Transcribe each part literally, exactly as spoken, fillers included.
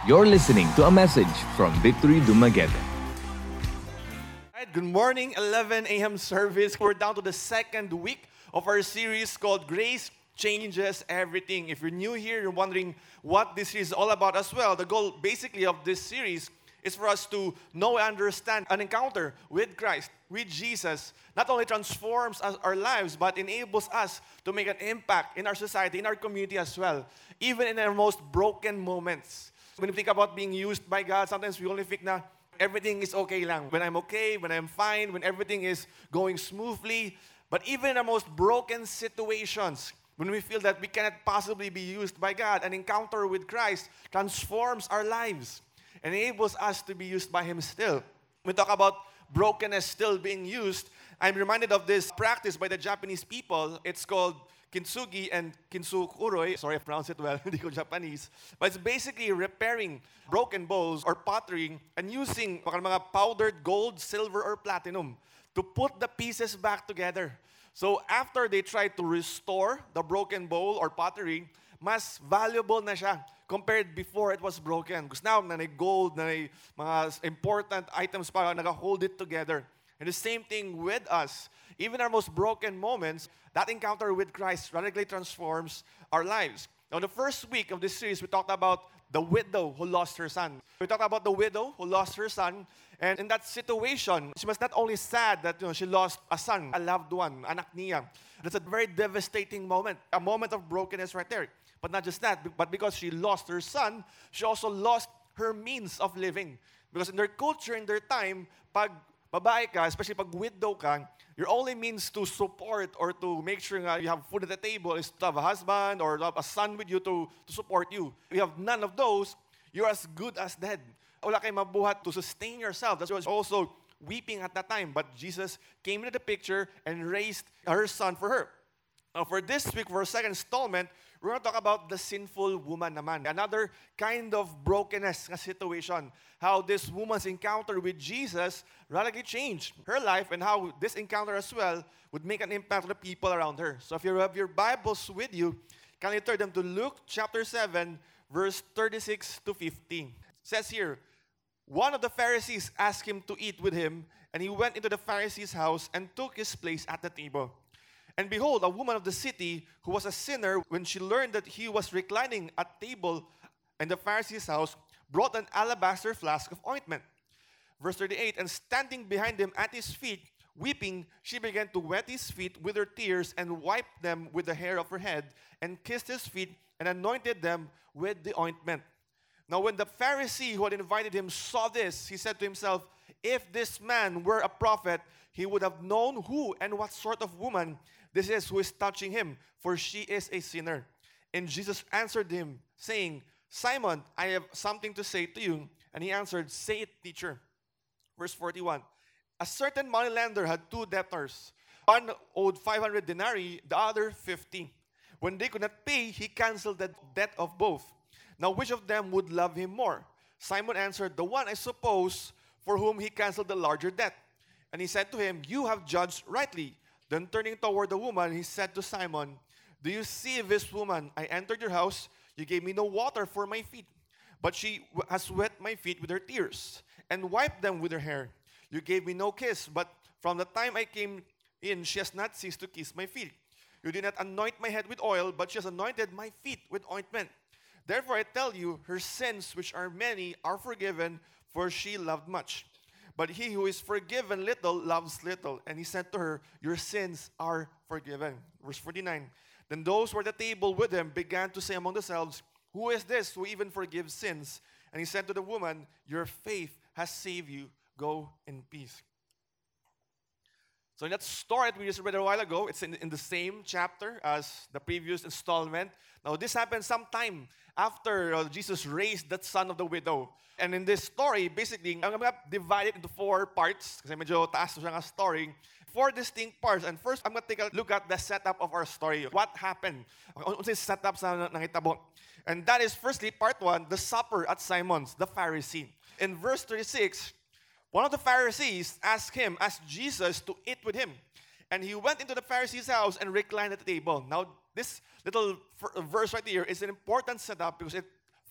You're listening to a message from Victory Dumaguete. Alright, good morning, eleven a.m. service. We're down to the second week of our series called Grace Changes Everything. If you're new here, you're wondering what this series is all about as well. The goal basically of this series is for us to know and understand an encounter with Christ, with Jesus, not only transforms us, our lives, but enables us to make an impact in our society, in our community as well, even in our most broken moments. When we think about being used by God, sometimes we only think na everything is okay lang. When I'm okay, when I'm fine, when everything is going smoothly. But even in our most broken situations, when we feel that we cannot possibly be used by God, an encounter with Christ transforms our lives, enables us to be used by Him still. When we talk about brokenness still being used, I'm reminded of this practice by the Japanese people. It's called kintsugi and kintsukuroi. Sorry, I pronounced it well. Hindi ko Japanese. But it's basically repairing broken bowls or pottery and using mga powdered gold, silver, or platinum to put the pieces back together. So after they try to restore the broken bowl or pottery, mas valuable na siya compared before it was broken. Because now, na gold, na mga important items pa, nag-hold it together. And the same thing with us. Even our most broken moments, that encounter with Christ radically transforms our lives. Now, the first week of this series, we talked about the widow who lost her son. We talked about the widow who lost her son. And in that situation, she was not only sad that you know, she lost a son, a loved one, anak niya. That's a very devastating moment, a moment of brokenness right there. But not just that, but because she lost her son, she also lost her means of living. Because in their culture, in their time, pag babae ka, especially pag widow ka, your only means to support or to make sure nga you have food at the table is to have a husband or to have a son with you to, to support you. If you have none of those, you're as good as dead. Wala kayong mabuhat to sustain yourself. That's why she was also weeping at that time. But Jesus came into the picture and raised her son for her. Now for this week, for our second installment, we're going to talk about the sinful woman naman. Another kind of brokenness na situation. How this woman's encounter with Jesus radically changed her life and how this encounter as well would make an impact on the people around her. So if you have your Bibles with you, can you turn them to Luke chapter seven, verse thirty-six to fifteen. It says here, one of the Pharisees asked him to eat with him, and he went into the Pharisee's house and took his place at the table. And behold, a woman of the city who was a sinner, when she learned that he was reclining at table in the Pharisee's house, brought an alabaster flask of ointment. Verse thirty-eight, and standing behind him at his feet, weeping, she began to wet his feet with her tears and wiped them with the hair of her head and kissed his feet and anointed them with the ointment. Now when the Pharisee who had invited him saw this, he said to himself, if this man were a prophet, he would have known who and what sort of woman this is who is touching him, for she is a sinner. And Jesus answered him, saying, Simon, I have something to say to you. And he answered, say it, teacher. Verse forty-one, a certain moneylender had two debtors. One owed five hundred denarii, the other fifty. When they could not pay, he canceled the debt of both. Now which of them would love him more? Simon answered, the one, I suppose, for whom he canceled the larger debt. And he said to him, you have judged rightly. Then turning toward the woman, he said to Simon, do you see this woman? I entered your house. You gave me no water for my feet, but she has wet my feet with her tears and wiped them with her hair. You gave me no kiss, but from the time I came in, she has not ceased to kiss my feet. You did not anoint my head with oil, but she has anointed my feet with ointment. Therefore I tell you, her sins, which are many, are forgiven, for she loved much. But he who is forgiven little loves little. And he said to her, your sins are forgiven. Verse forty-nine. Then those who were at the table with him began to say among themselves, who is this who even forgives sins? And he said to the woman, your faith has saved you. Go in peace. So in that story that we just read a while ago, it's in, in the same chapter as the previous installment. Now this happened sometime after uh, Jesus raised that son of the widow. And in this story, basically, I'm going to divide it into four parts. Kasi medyo taas siya ng story. Four distinct parts. And first, I'm going to take a look at the setup of our story. What happened? Ano yung setup sa nakitabo? And that is, firstly, part one, the supper at Simon's, the Pharisee. In verse thirty-six, one of the Pharisees asked him, asked Jesus to eat with him. And he went into the Pharisee's house and reclined at the table. Now, this little verse right here is an important setup because it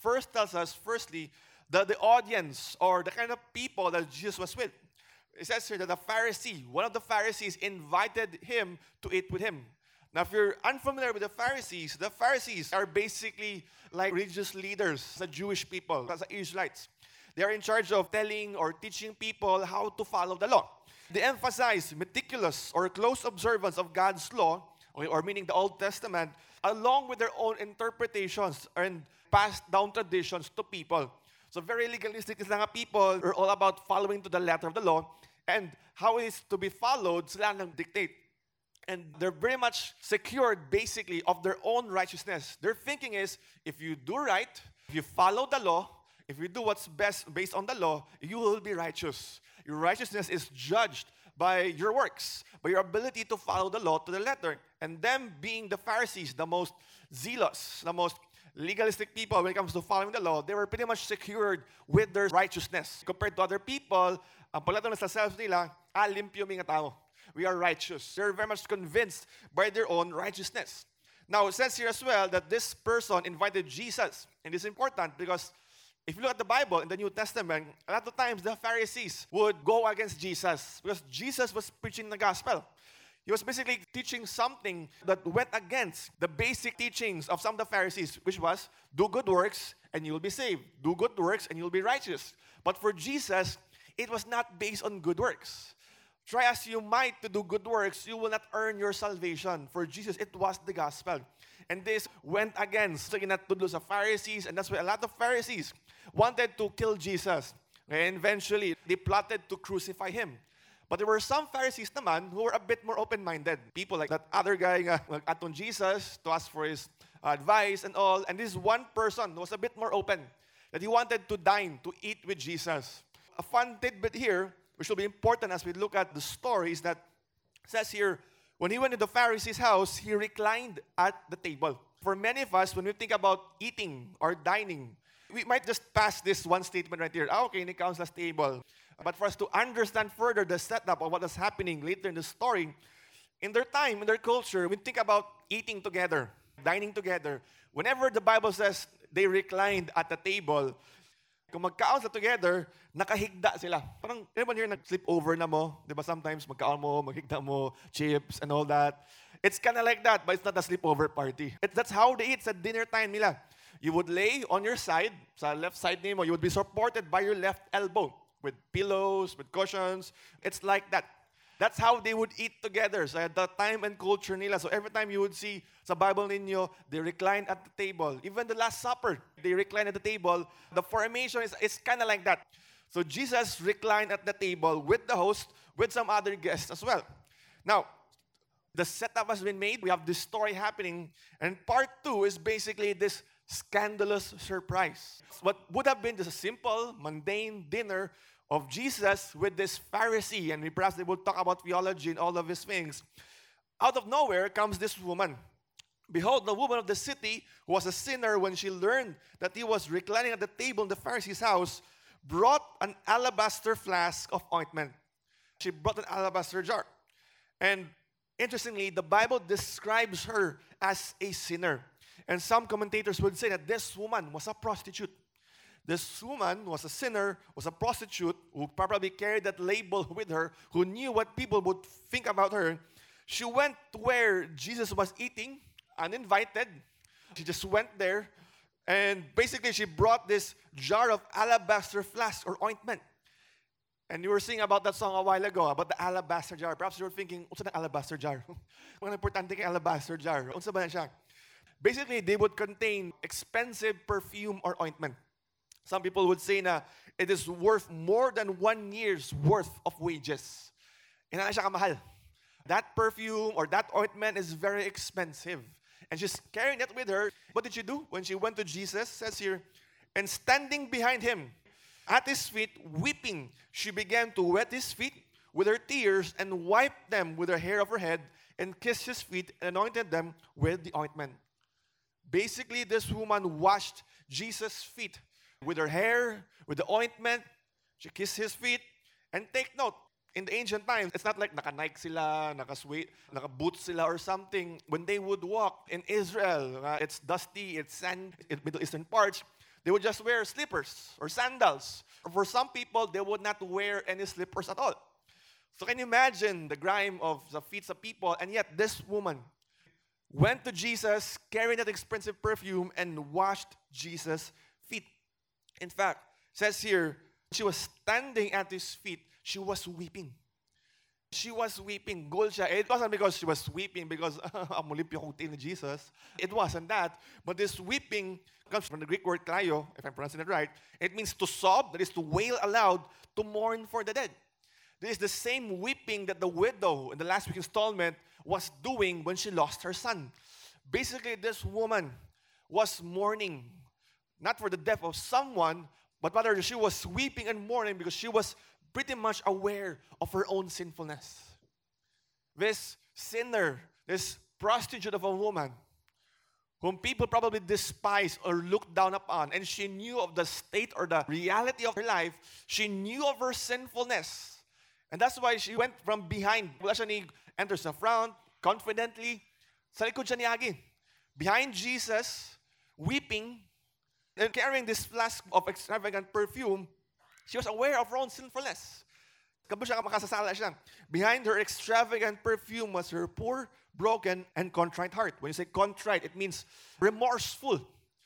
first tells us, firstly, the, the audience or the kind of people that Jesus was with. It says here that the Pharisee, one of the Pharisees, invited him to eat with him. Now, if you're unfamiliar with the Pharisees, the Pharisees are basically like religious leaders, the Jewish people, the Israelites. They are in charge of telling or teaching people how to follow the law. They emphasize meticulous or close observance of God's law, or, or meaning the Old Testament, along with their own interpretations and passed down traditions to people. So very legalistic is mga people are all about following to the letter of the law and how it is to be followed, sila nang dictate. And they're very much secured basically of their own righteousness. Their thinking is, if you do right, if you follow the law, if you do what's best based on the law, you will be righteous. Your righteousness is judged by your works, by your ability to follow the law to the letter. And them being the Pharisees, the most zealous, the most legalistic people when it comes to following the law, they were pretty much secured with their righteousness. Compared to other people, ang paglato na sa self nila, ah, limpyo mga tao. We are righteous. They're very much convinced by their own righteousness. Now, it says here as well that this person invited Jesus. And it's important because if you look at the Bible in the New Testament, a lot of times the Pharisees would go against Jesus because Jesus was preaching the gospel. He was basically teaching something that went against the basic teachings of some of the Pharisees, which was, do good works and you'll be saved. Do good works and you'll be righteous. But for Jesus, it was not based on good works. Try as you might to do good works, you will not earn your salvation. For Jesus, it was the gospel. And this went against the inatudlos of Pharisees, and that's why a lot of Pharisees wanted to kill Jesus. And eventually, they plotted to crucify him. But there were some Pharisees naman who were a bit more open-minded. People like that other guy nga aton Jesus to ask for his advice and all. And this one person was a bit more open, that he wanted to dine, to eat with Jesus. A fun tidbit here, which will be important as we look at the story, is that it says here, when he went to the Pharisee's house, he reclined at the table. For many of us, when we think about eating or dining, we might just pass this one statement right here. Ah, okay, in the council's table. But for us to understand further the setup of what is happening later in the story, in their time, in their culture, we think about eating together, dining together. Whenever the Bible says they reclined at the table, kung magkaon sila together, nakahigda sila. Parang, everyone here nag-sleep over na mo. Di ba sometimes magkaon mo, maghigda mo, chips and all that. It's kind of like that, but it's not a sleepover party. It, that's how they eat sa dinner time nila. You would lay on your side, sa left side nimo, you would be supported by your left elbow with pillows, with cushions. It's like that. That's how they would eat together. So at the time and culture nila. So every time you would see sa Bible ninyo, they recline at the table. Even the Last Supper, they recline at the table. The formation is it's kind of like that. So Jesus reclined at the table with the host, with some other guests as well. Now, the setup has been made. We have this story happening. And part two is basically this scandalous surprise. What would have been just a simple, mundane dinner of Jesus with this Pharisee, and we perhaps they will talk about theology and all of these things. Out of nowhere comes this woman. Behold, the woman of the city, who was a sinner when she learned that he was reclining at the table in the Pharisee's house, brought an alabaster flask of ointment. She brought an alabaster jar. And interestingly, the Bible describes her as a sinner. And some commentators would say that this woman was a prostitute. This woman was a sinner, was a prostitute, who probably carried that label with her, who knew what people would think about her. She went to where Jesus was eating, uninvited. She just went there, and basically she brought this jar of alabaster flask or ointment. And you were singing about that song a while ago, about the alabaster jar. Perhaps you were thinking, what's an alabaster jar? Kung importante kay alabaster jar. Unsa ba siya? Basically, they would contain expensive perfume or ointment. Some people would say na it is worth more than one year's worth of wages. Ina siya kamahal. That perfume or that ointment is very expensive. And she's carrying it with her. What did she do? When she went to Jesus, says here, and standing behind him, at his feet, weeping, she began to wet his feet with her tears and wiped them with her hair of her head and kissed his feet and anointed them with the ointment. Basically, this woman washed Jesus' feet with her hair, with the ointment. She kissed his feet. And take note, in the ancient times, it's not like naka-Nike sila, naka-sweat, naka-boots sila or something. When they would walk in Israel, uh, it's dusty, it's sand, in Middle Eastern parts. They would just wear slippers or sandals. Or for some people, they would not wear any slippers at all. So can you imagine the grime of the feet of people? And yet this woman went to Jesus carrying that expensive perfume and washed Jesus' feet. In fact, it says here, she was standing at his feet. She was weeping. She was weeping. Goal siya. It wasn't because she was weeping because amulimpi akong ni Jesus. It wasn't that. But this weeping comes from the Greek word klaio, if I'm pronouncing it right. It means to sob, that is to wail aloud, to mourn for the dead. This is the same weeping that the widow in the last week installment was doing when she lost her son. Basically, this woman was mourning, not for the death of someone, but rather she was weeping and mourning because she was pretty much aware of her own sinfulness. This sinner, this prostitute of a woman, whom people probably despise or look down upon, and she knew of the state or the reality of her life, she knew of her sinfulness. And that's why she went from behind. Wala siya ni enters the front, confidently. Sa likod siya niyagi. Behind Jesus, weeping, and carrying this flask of extravagant perfume, she was aware of her own sinfulness. Kabo siya makasasala siya. Behind her extravagant perfume was her poor, broken, and contrite heart. When you say contrite, it means remorseful.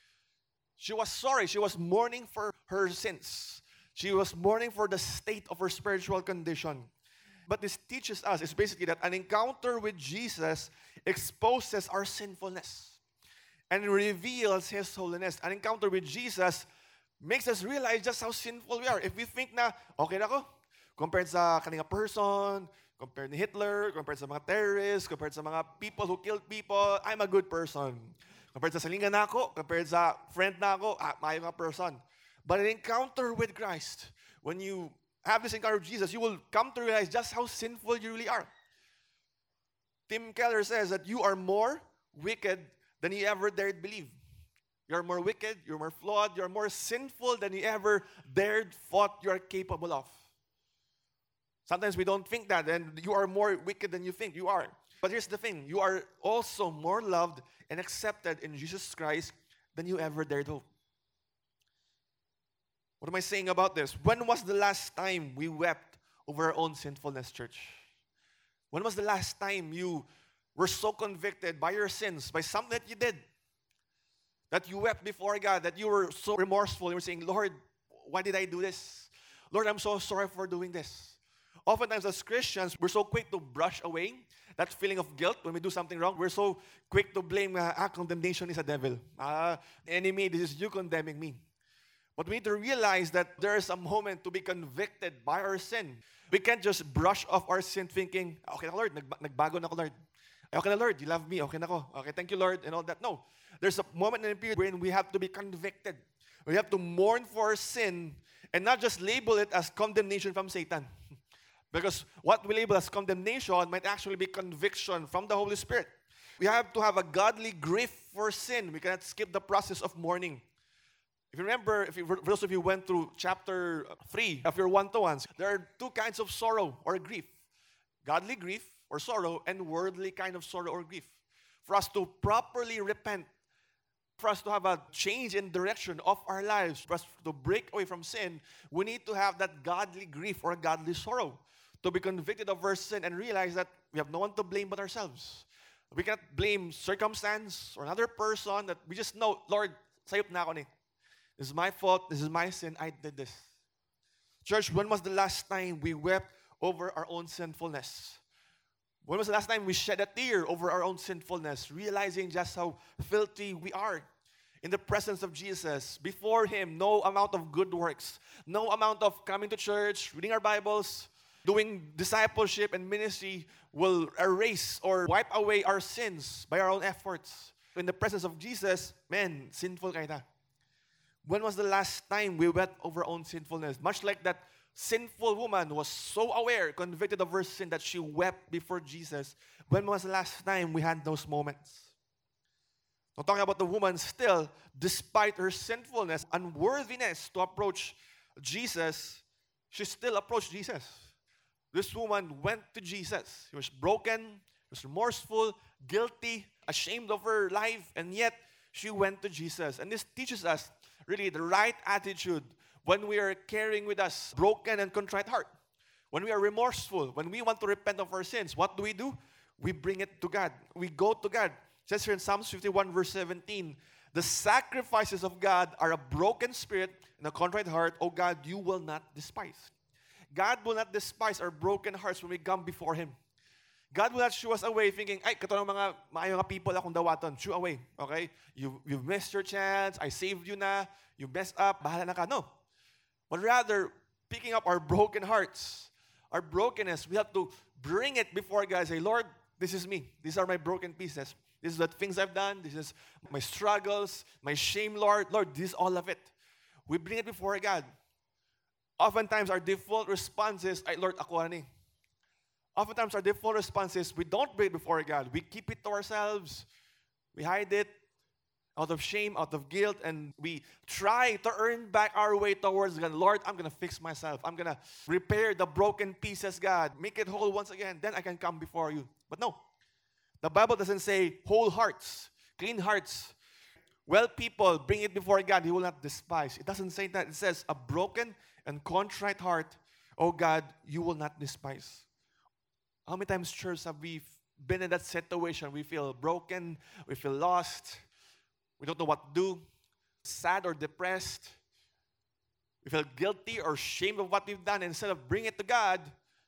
She was sorry. She was mourning for her sins. She was mourning for the state of her spiritual condition. But this teaches us, is basically that an encounter with Jesus exposes our sinfulness and reveals His holiness. An encounter with Jesus makes us realize just how sinful we are. If we think na, okay na ako, compared sa kaninga person, compared to Hitler, compared sa mga terrorists, compared sa mga people who killed people, I'm a good person. Compared sa salingan na ako, compared sa friend na ako, ah, maayong nga person. But an encounter with Christ, when you have this encounter with Jesus, you will come to realize just how sinful you really are. Tim Keller says that you are more wicked than you ever dared believe. You're more wicked, you're more flawed, you're more sinful than you ever dared thought you are capable of. Sometimes we don't think that, and you are more wicked than you think you are. But here's the thing, you are also more loved and accepted in Jesus Christ than you ever dared hope. What am I saying about this? When was the last time we wept over our own sinfulness, church? When was the last time you were so convicted by your sins, by something that you did, that you wept before God, that you were so remorseful, you were saying, Lord, why did I do this? Lord, I'm so sorry for doing this. Oftentimes as Christians, we're so quick to brush away that feeling of guilt when we do something wrong. We're so quick to blame, uh, ah, condemnation is a devil. Ah, enemy, this is you condemning me. But we need to realize that there is a moment to be convicted by our sin. We can't just brush off our sin thinking, okay na Lord, nagbago na ko Lord. Okay na Lord, you love me, okay na ko. Okay, thank you Lord, and all that. No. There's a moment in a period wherein we have to be convicted. We have to mourn for our sin and not just label it as condemnation from Satan. Because what we label as condemnation might actually be conviction from the Holy Spirit. We have to have a godly grief for sin. We cannot skip the process of mourning. If you remember, if you, for those of you who went through chapter three of your one-to-ones, there are two kinds of sorrow or grief. Godly grief or sorrow and worldly kind of sorrow or grief. For us to properly repent, for us to have a change in direction of our lives, for us to break away from sin, we need to have that godly grief or godly sorrow. To be convicted of our sin and realize that we have no one to blame but ourselves. We cannot blame circumstance or another person, that we just know, Lord, sayop na ako ni. This is my fault, this is my sin, I did this. Church, when was the last time we wept over our own sinfulness? When was the last time we shed a tear over our own sinfulness, realizing just how filthy we are in the presence of Jesus? Before Him, no amount of good works, no amount of coming to church, reading our Bibles, doing discipleship and ministry will erase or wipe away our sins by our own efforts. In the presence of Jesus, man, sinful kayo na. When was the last time we wept over our own sinfulness? Much like that sinful woman was so aware, convicted of her sin that she wept before Jesus. When was the last time we had those moments? I'm talking about the woman still, despite her sinfulness, unworthiness to approach Jesus, she still approached Jesus. This woman went to Jesus. She was broken, was remorseful, guilty, ashamed of her life, and yet she went to Jesus. And this teaches us really the right attitude when we are carrying with us broken and contrite heart. When we are remorseful, when we want to repent of our sins, what do we do? We bring it to God. We go to God. It says here in Psalms fifty-one verse seventeen, the sacrifices of God are a broken spirit and a contrite heart. O God, you will not despise. God will not despise our broken hearts when we come before Him. God will not shoo us away thinking, ay, kato ng mga maayo nga people akong dawaton. Shoo away, okay? You, you've missed your chance. I saved you na. You messed up. Bahala na ka. No. But rather, picking up our broken hearts, our brokenness, we have to bring it before God and say, Lord, this is me. These are my broken pieces. This is the things I've done. This is my struggles, my shame, Lord. Lord, this is all of it. We bring it before God. Oftentimes, our default response is, ay, Lord, ako ani. Oftentimes, our default response is, we don't bring it before God. We keep it to ourselves. We hide it out of shame, out of guilt, and we try to earn back our way towards God. Lord, I'm going to fix myself. I'm going to repair the broken pieces, God. Make it whole once again. Then I can come before you. But no. The Bible doesn't say whole hearts, clean hearts. Well, people, bring it before God. He will not despise. It doesn't say that. It says a broken and contrite heart, oh God, you will not despise. How many times, church, have we been in that situation? We feel broken. We feel lost. We don't know what to do. Sad or depressed. We feel guilty or ashamed of what we've done. And instead of bringing it to God,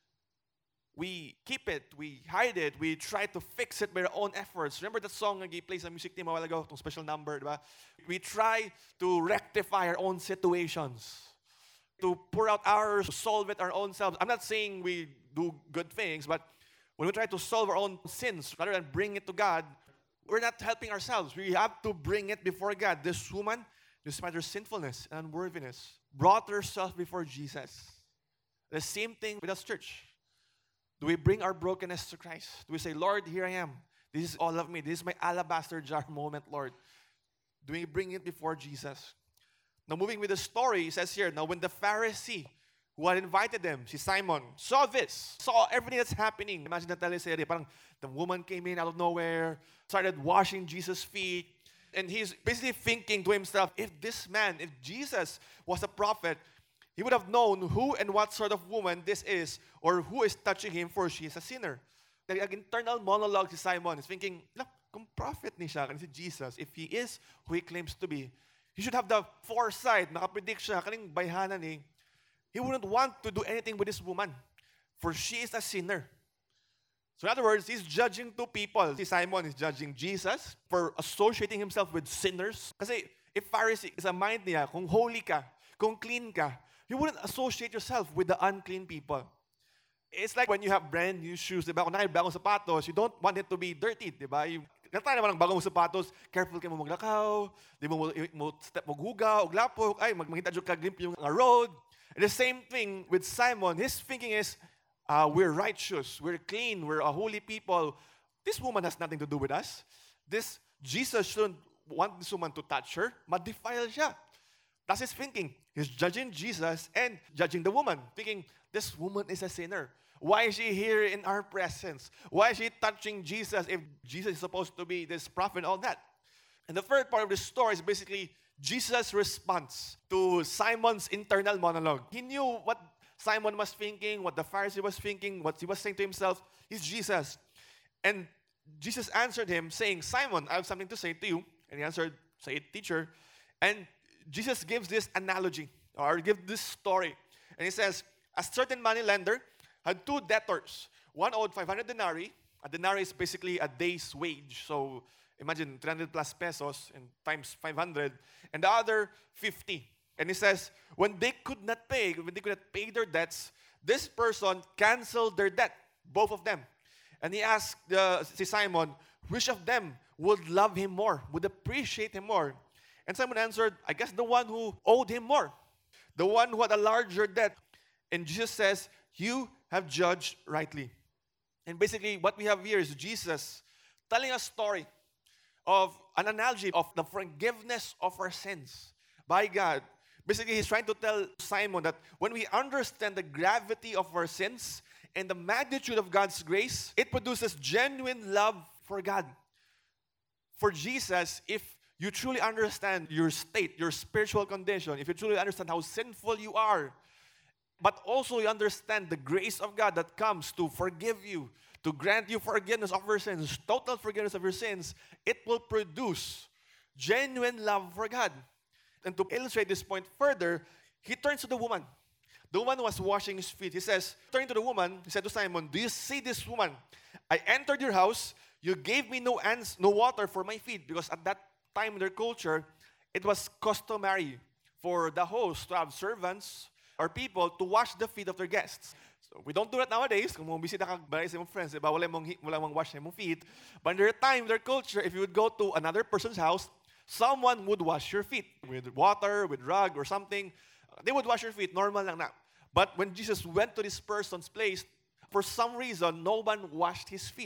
we keep it. We hide it. We try to fix it by our own efforts. Remember that song na play sa music team a while ago? Itong special number, diba? We try to rectify our own situations. To pour out ours, to solve it our own selves. I'm not saying we do good things, but when we try to solve our own sins rather than bring it to God, we're not helping ourselves. We have to bring it before God. This woman, despite her sinfulness and unworthiness, brought herself before Jesus. The same thing with us, church. Do we bring our brokenness to Christ? Do we say, Lord, here I am. This is all of me. This is my alabaster jar moment, Lord. Do we bring it before Jesus? Now, moving with the story, it says here, now when the Pharisee who had invited them, si Simon, saw this, saw everything that's happening. Imagine the teleserye, parang the woman came in out of nowhere, started washing Jesus' feet, and he's basically thinking to himself, if this man, if Jesus was a prophet, he would have known who and what sort of woman this is, or who is touching him, for she is a sinner. An internal monologue si Simon is thinking, look, kung prophet ni siya, si Jesus, if he is who he claims to be, he should have the foresight, nakapredict siya, kaning bayhanan ni, he wouldn't want to do anything with this woman, for she is a sinner. So in other words, he's judging two people. Si Simon is judging Jesus for associating himself with sinners. Kasi if Pharisee is a mind niya, kung holy ka, kung clean ka, you wouldn't associate yourself with the unclean people. It's like when you have brand new shoes, diba? Kung nakay bagong sapatos, you don't want it to be dirty, diba? You, Natawa naman ng bagong sapatos, careful kayo mo maglakaw, di mo, mo step mo huga, o glapok, ay, magmangita dyan kaglimp yung road. And the same thing with Simon. His thinking is, uh, we're righteous, we're clean, we're a holy people. This woman has nothing to do with us. This Jesus shouldn't want this woman to touch her. Ma-defile siya. That's his thinking. He's judging Jesus and judging the woman, thinking, this woman is a sinner. Why is she here in our presence? Why is she touching Jesus if Jesus is supposed to be this prophet and all that? And the third part of the story is basically Jesus' response to Simon's internal monologue. He knew what Simon was thinking, what the Pharisee was thinking, what he was saying to himself. He's Jesus. And Jesus answered him saying, Simon, I have something to say to you. And he answered, say it, teacher. And Jesus gives this analogy, or gives this story. And he says, a certain money lender had two debtors. One owed five hundred denarii. A denarii is basically a day's wage. So imagine three hundred plus pesos and times five hundred. And the other, fifty. And he says, when they could not pay, when they could not pay their debts, this person canceled their debt, both of them. And he asked uh, si Simon, which of them would love him more, would appreciate him more? And Simon answered, I guess the one who owed him more, the one who had a larger debt. And Jesus says, you have judged rightly. And basically, what we have here is Jesus telling a story of an analogy of the forgiveness of our sins by God. Basically, he's trying to tell Simon that when we understand the gravity of our sins and the magnitude of God's grace, it produces genuine love for God. For Jesus, if you truly understand your state, your spiritual condition, if you truly understand how sinful you are, but also you understand the grace of God that comes to forgive you, to grant you forgiveness of your sins, total forgiveness of your sins, it will produce genuine love for God. And to illustrate this point further, he turns to the woman. The woman was washing his feet. He says, turning to the woman, he said to Simon, do you see this woman? I entered your house. You gave me no ans- no water for my feet. Because at that time in their culture, it was customary for the host to have servants or people to wash the feet of their guests. So we don't do that nowadays. Kung bumisita ka balay sa mong friends, diba? Wala mong, wala mong wash mong feet. But in their time, their culture, if you would go to another person's house, someone would wash your feet with water, with rag, or something. They would wash your feet. Normal lang na. But when Jesus went to this person's place, for some reason, no one washed his feet.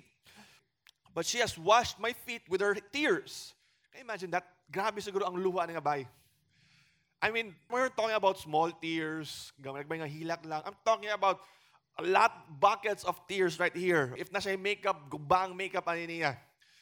But she has washed my feet with her tears. Can you imagine that? Grabe siguro ang luha ng abay. I mean, we're talking about small tears, nagbay nga hilak lang. I'm talking about a lot, buckets of tears right here. If na siya makeup, gubang makeup, ano niya.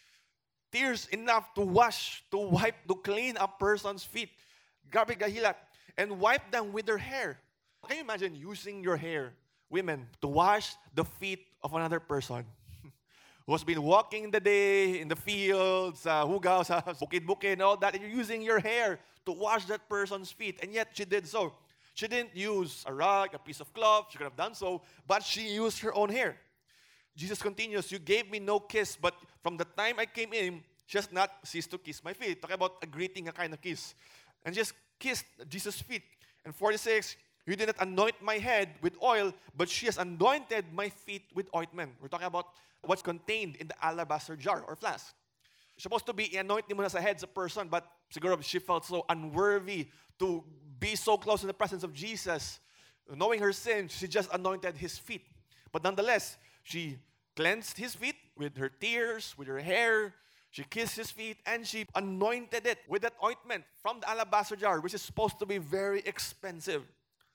Tears enough to wash, to wipe, to clean a person's feet. Grabe gahilat. And wipe them with their hair. Can you imagine using your hair, women, to wash the feet of another person who has been walking the day in the fields, sa hugaw, sa bukid-bukid, and all that, and you're using your hair to wash that person's feet, and yet she did so. She didn't use a rag, a piece of cloth, she could have done so, but she used her own hair. Jesus continues, you gave me no kiss, but from the time I came in, she has not ceased to kiss my feet. Talking about a greeting, a kind of kiss. And just kissed Jesus' feet. And forty-six, you did not anoint my head with oil, but she has anointed my feet with ointment. We're talking about what's contained in the alabaster jar or flask. It's supposed to be anointing mo na sa head sa person, but siguro she felt so unworthy to be so close in the presence of Jesus. Knowing her sin, she just anointed his feet. But nonetheless, she cleansed his feet with her tears, with her hair. She kissed his feet, and she anointed it with that ointment from the alabaster jar, which is supposed to be very expensive.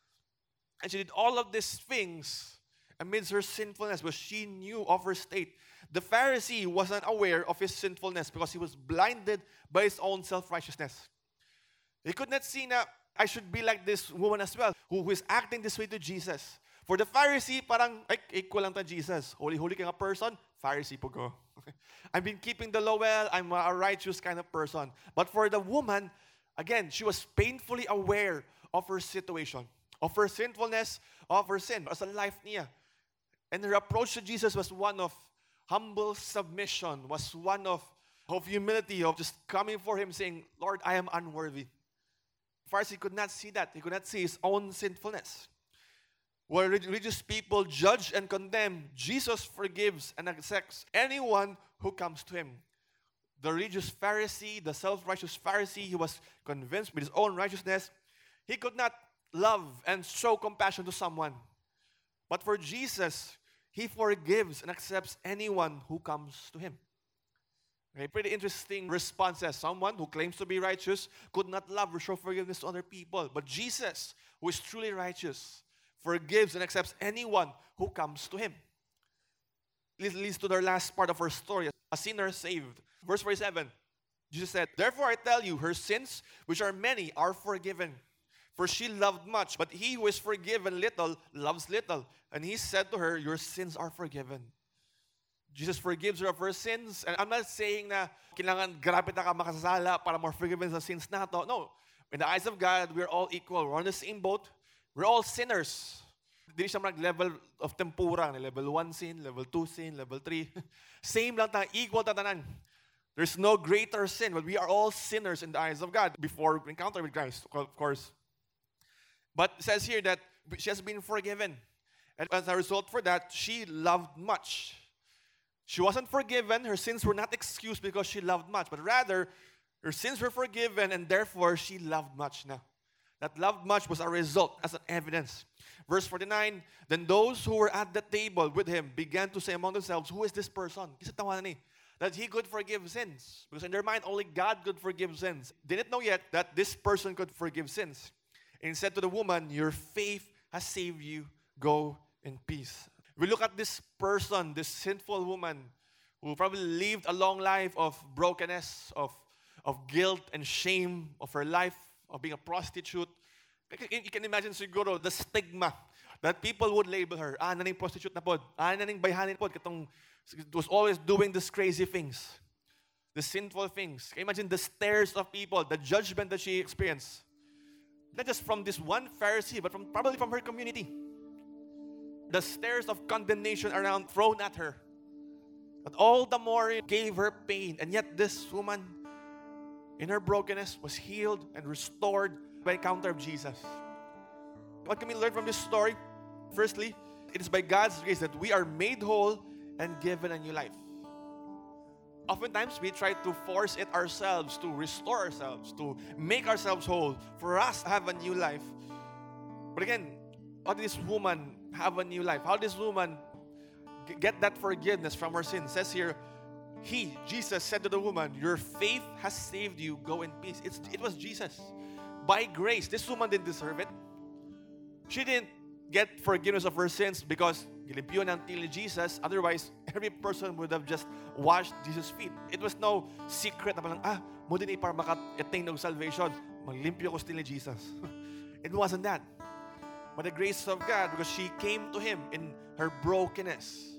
And she did all of these things amidst her sinfulness, because she knew of her state. The Pharisee wasn't aware of his sinfulness because he was blinded by his own self-righteousness. He could not see that I should be like this woman as well, who, who is acting this way to Jesus. For the Pharisee, parang, ay, equal lang to Jesus. Holy-holy kang a person, Pharisee po ko. I've been keeping the law well, I'm a righteous kind of person. But for the woman, again, she was painfully aware of her situation, of her sinfulness, of her sin, as a life niya. And her approach to Jesus was one of humble submission, was one of, of humility, of just coming for him saying, Lord, I am unworthy. Pharisee could not see that. He could not see his own sinfulness. Where religious people judge and condemn, Jesus forgives and accepts anyone who comes to him. The religious Pharisee, the self-righteous Pharisee, he was convinced with his own righteousness, he could not love and show compassion to someone. But for Jesus, he forgives and accepts anyone who comes to him. Okay, pretty interesting responses. Someone who claims to be righteous could not love or show forgiveness to other people. But Jesus, who is truly righteous, forgives and accepts anyone who comes to him. This leads to the last part of our story, a sinner saved. Verse forty-seven, Jesus said, therefore I tell you, her sins, which are many, are forgiven. For she loved much, but he who is forgiven little, loves little. And he said to her, your sins are forgiven. Jesus forgives her of her sins. And I'm not saying na kailangan grabe na ka makasala para more forgiven sa sins nato. No. In the eyes of God, we're all equal. We're on the same boat. We're all sinners. Hindi siya mag-level of tempura. Level one sin, level two sin, level three. Same lang tayo. Equal tatanan. There's no greater sin. But we are all sinners in the eyes of God before we encounter with Christ, of course. But it says here that she has been forgiven. And as a result for that, she loved much. She wasn't forgiven. Her sins were not excused because she loved much. But rather, her sins were forgiven and therefore she loved much now. That loved much was a result, as an evidence. Verse forty-nine, then those who were at the table with him began to say among themselves, who is this person? Kisa tawanan ni? That he could forgive sins. Because in their mind, only God could forgive sins. They didn't know yet that this person could forgive sins. And he said to the woman, your faith has saved you. Go in peace. We look at this person, this sinful woman, who probably lived a long life of brokenness, of, of guilt and shame of her life, of being a prostitute. You can imagine siguro the stigma that people would label her. Ah, naning prostitute na pod. Ah, naning bayhanin pod. Katong was always doing these crazy things. The sinful things. Can you imagine the stares of people, the judgment that she experienced? Not just from this one Pharisee, but from probably from her community. The stares of condemnation around thrown at her. But all the more it gave her pain. And yet this woman, in her brokenness, was healed and restored by the encounter of Jesus. What can we learn from this story? Firstly, it is by God's grace that we are made whole and given a new life. Oftentimes, we try to force it ourselves, to restore ourselves, to make ourselves whole, for us to have a new life. But again, how did this woman have a new life? How did this woman get that forgiveness from her sin? It says here, He, Jesus, said to the woman, your faith has saved you. Go in peace. It's, it was Jesus. By grace. This woman didn't deserve it. She didn't get forgiveness of her sins because gilimpyo ng tili Jesus. Otherwise, every person would have just washed Jesus' feet. It was no secret na parang, ah, mo din para maka-attain ng salvation. Maglimpyo ko sa tili Jesus. It wasn't that. But the grace of God, because she came to Him in her brokenness.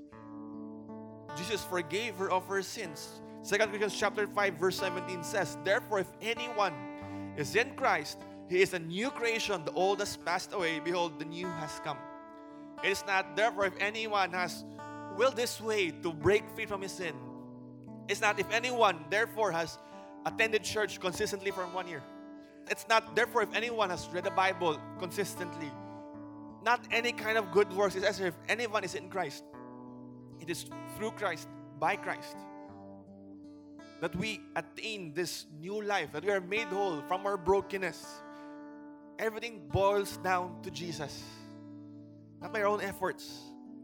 Jesus forgave her of her sins. Second Corinthians chapter five verse seventeen says, therefore, if anyone is in Christ, he is a new creation. The old has passed away. Behold, the new has come. It is not, therefore, if anyone has will this way to break free from his sin. It's not, if anyone, therefore, has attended church consistently for one year. It's not, therefore, if anyone has read the Bible consistently. Not any kind of good works. It's as if anyone is in Christ. It is through Christ, by Christ, that we attain this new life, that we are made whole from our brokenness. Everything boils down to Jesus, not by our own efforts.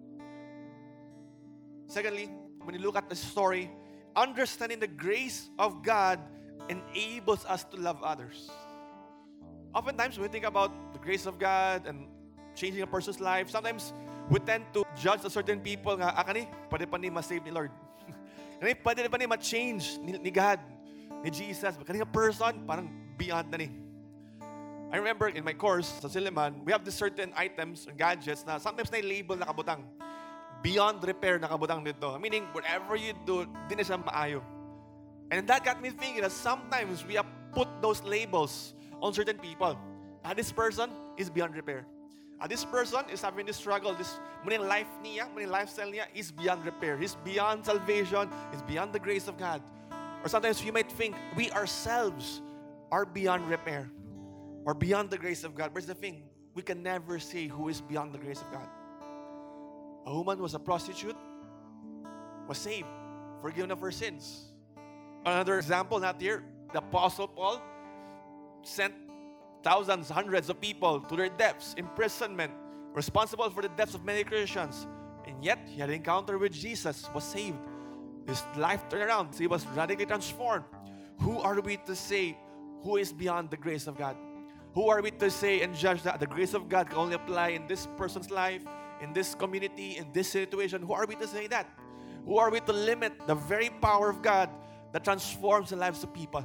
Secondly, when you look at the story, understanding the grace of God enables us to love others. Oftentimes, when we think about the grace of God and changing a person's life, sometimes we tend to judge a certain people nga, ah, kani, pwede pa ni ma-save ni Lord. Kani, pwede pa ni ma-change ni, ni God, ni Jesus. Kani nga person, parang beyond na ni. I remember in my course sa Silliman, we have these certain items and gadgets na sometimes na label na kabutang. Beyond repair na kabutang dito. Meaning, whatever you do, di na siya maayo. And that got me thinking that sometimes we have put those labels on certain people. Ah, this person is beyond repair. Ah, this person is having this struggle. This muna life niya, muna lifestyle niya is beyond repair. He's beyond salvation. He's beyond the grace of God. Or sometimes you might think we ourselves are beyond repair or beyond the grace of God. But here's the thing, we can never say who is beyond the grace of God. A woman was a prostitute, was saved, forgiven of her sins. Another example, not here, the Apostle Paul sent thousands, hundreds of people to their deaths, imprisonment, responsible for the deaths of many Christians. And yet, he had an encounter with Jesus, was saved. His life turned around. He was radically transformed. Who are we to say who is beyond the grace of God? Who are we to say and judge that the grace of God can only apply in this person's life, in this community, in this situation? Who are we to say that? Who are we to limit the very power of God that transforms the lives of people?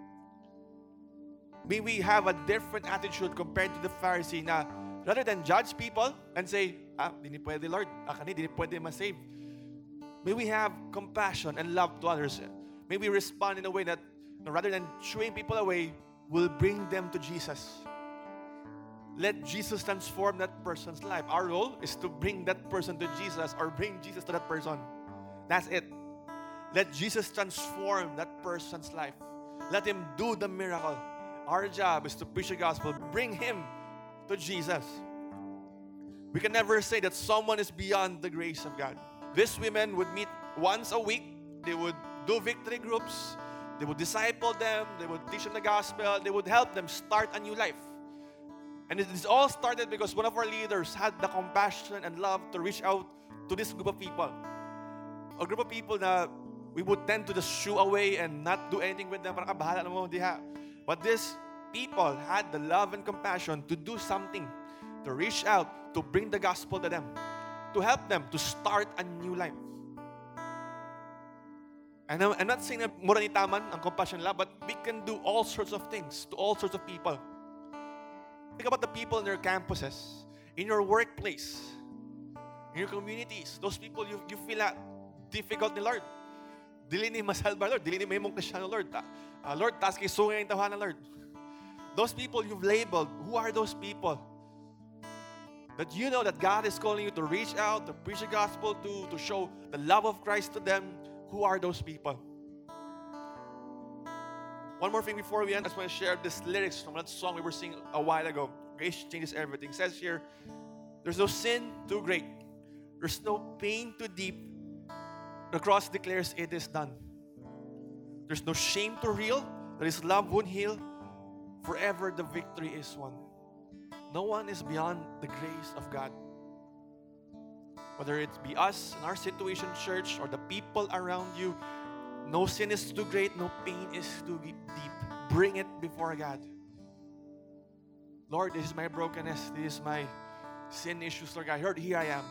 May we have a different attitude compared to the Pharisee na rather than judge people and say, ah, di ni pwede Lord, ah, kani, di ni pwede ma-save. May we have compassion and love to others. May we respond in a way that no, rather than shooing people away, will bring them to Jesus. Let Jesus transform that person's life. Our role is to bring that person to Jesus or bring Jesus to that person. That's it. Let Jesus transform that person's life. Let Him do the miracle. Our job is to preach the gospel, bring him to Jesus. We can never say that someone is beyond the grace of God. These women would meet once a week. They would do victory groups. They would disciple them. They would teach them the gospel. They would help them start a new life. And it is all started because one of our leaders had the compassion and love to reach out to this group of people. A group of people that we would tend to just shoo away and not do anything with them. Parang, ah, bahala na mo, diha. But these people had the love and compassion to do something, to reach out, to bring the gospel to them, to help them to start a new life. And I'm, I'm not saying na mura ni taman ang compassion love, but we can do all sorts of things to all sorts of people. Think about the people in your campuses, in your workplace, in your communities. Those people you, you feel that difficult ni Lord. Dili ni masalba, Lord. Dili ni may mong Kristiyano, Lord. Uh, Lord, taas kay sungay ang tawanan, Lord. Those people you've labeled, who are those people? That you know that God is calling you to reach out, to preach the gospel, to, to show the love of Christ to them. Who are those people? One more thing before we end, I just want to share this lyrics from that song we were singing a while ago. Grace changes everything. It says here, there's no sin too great. There's no pain too deep. The cross declares it is done. There's no shame too real. That His love won't heal. Forever the victory is won. No one is beyond the grace of God. Whether it be us in our situation, church, or the people around you, no sin is too great, no pain is too deep. Bring it before God. Lord, this is my brokenness. This is my sin issues, Lord God. Lord, here I am.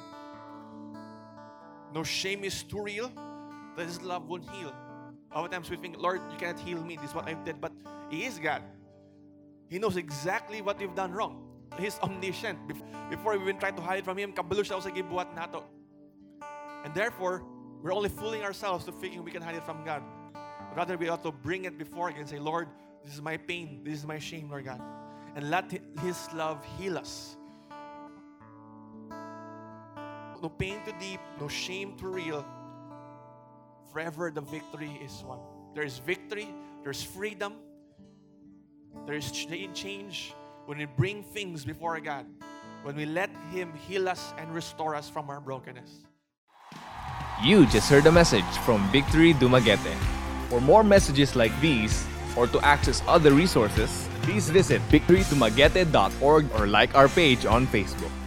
No shame is too real. That His love won't heal. Oftentimes we think, Lord, you cannot heal me. This is what I've did. But He is God. He knows exactly what we've done wrong. He's omniscient. Before we even try to hide from Him, kabalo siya sa gibuhat nato. And therefore, we're only fooling ourselves to thinking we can hide it from God. Rather, we ought to bring it before God and say, Lord, this is my pain. This is my shame, Lord God. And let His love heal us. No pain too deep, no shame too real. Forever the victory is won. There is victory, there's freedom, there is change when we bring things before God, when we let Him heal us and restore us from our brokenness. You just heard a message from Victory Dumaguete. For more messages like these, or to access other resources, please visit victory dumaguete dot org or like our page on Facebook.